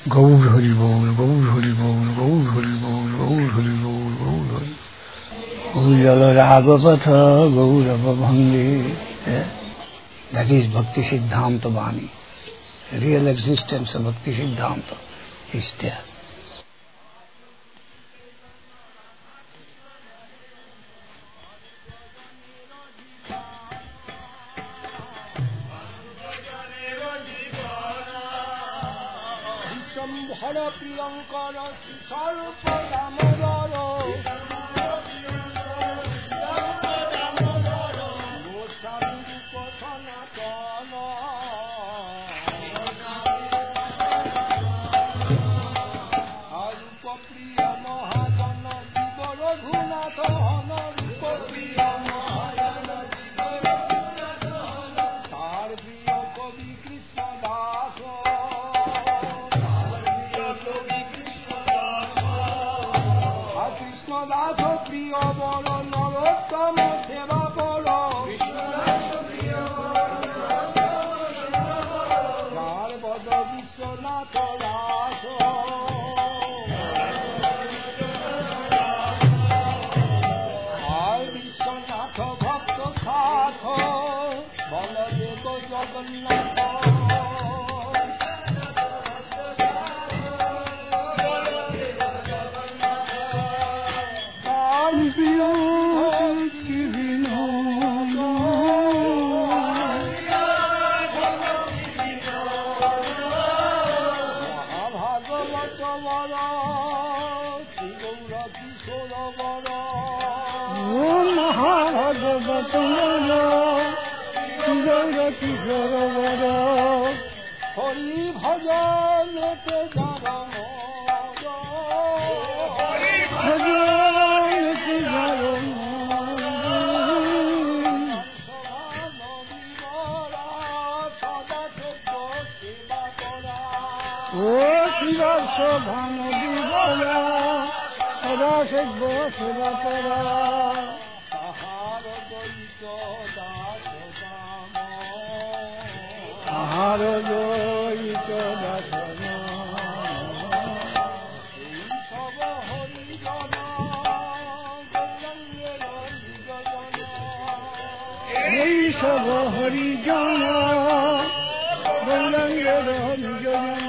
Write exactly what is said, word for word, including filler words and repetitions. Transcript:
Gour Hari ball, Gour Hari ball, Gour Hari ball, Gour Hari ball, Gour Hari গৌরল রাগপথ Gaurav ভঙ্গে। That is Bhakti Siddhanta Vani. Real existence of Bhakti Siddhanta is there. Hara Priyankara Sarupa Damodara Goswami Kothana Kana Arupa Priya Mahajana Jiva Raghunatha Hana Rupa Priya Mahajana Jiva Raghunatha Hana Tar Priya Kavi Krishna Dasa Das প্রিয় বড় নরোত্তম সেবা বড় যার বদ বিশ্বনাথ দাস আর বিশ্বনাথ ভক্ত সাথ বলদেব জগন্নাথ হরি ভজন হরি ভজন ও শিবার শোভন দিবরা সদা সেব্য সেবা করা তাহার দৈত দাস দাম তাহার দৈত দাস সব হরিজন এই সব হরিজন গৌরাঙ্গের নিজ জন